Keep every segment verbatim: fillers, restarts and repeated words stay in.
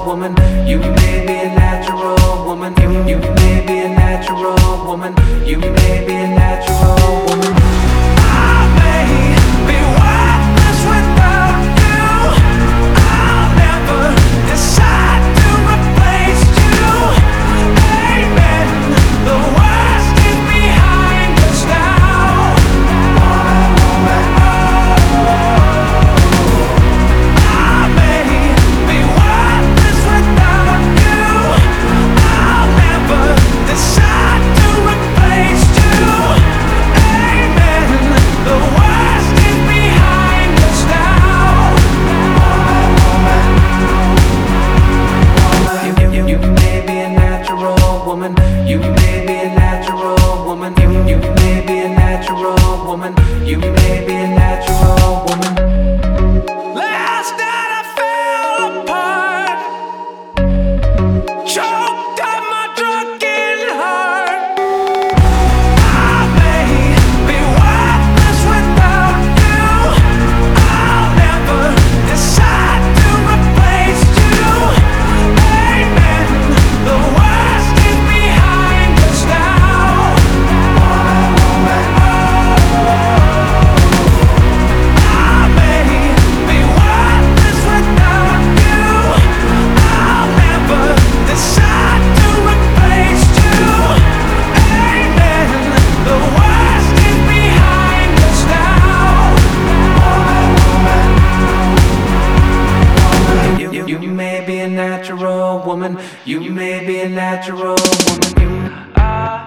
woman. You may be a natural woman. You, you may be a natural woman. You may be a natural woman. I may be worthless without you. I'll never decide to replace you. Amen. The worst is behind us now. Woman, I may be worthless without you. I'll never decide to replace you. Amen. The worst is behind us now. You, you, you may be a natural woman. You may be a natural woman. You, you may be a natural woman. You may be a natural woman. Last night I fell apart, choked on my drunken heart. I may be worthless without you. I'll never decide to replace you. Amen. The worst is behind us now. I may be worthless without you. I'll never decide to replace you. Amen. The worst is behind us now. You, you, you may be a natural woman. You may be a natural woman. You are.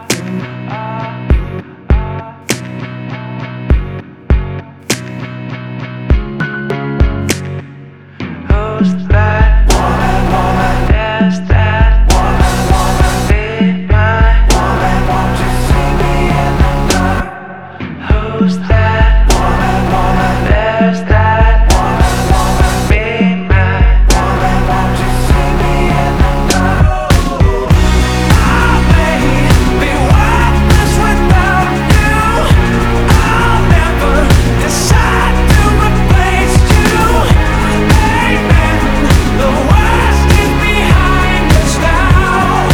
Who's that woman, woman? Is that woman, woman? Be my woman, won't you see me in the dark? Who's that woman, woman? Is that woman, woman? Be my woman, won't you see me in the dark? I may be worthless without you. I'll never decide to replace you. Amen. The worst is behind us now.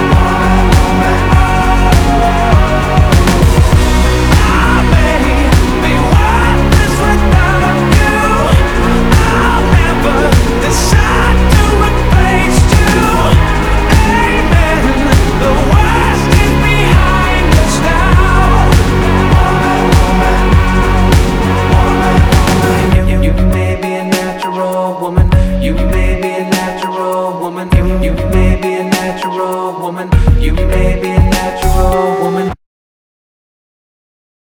I may be worthless without you. I'll never decide to replace you. Amen. The worst is behind us now. You, you, you may be a natural woman. You may be a natural woman. You, you may be a natural woman. You may be a natural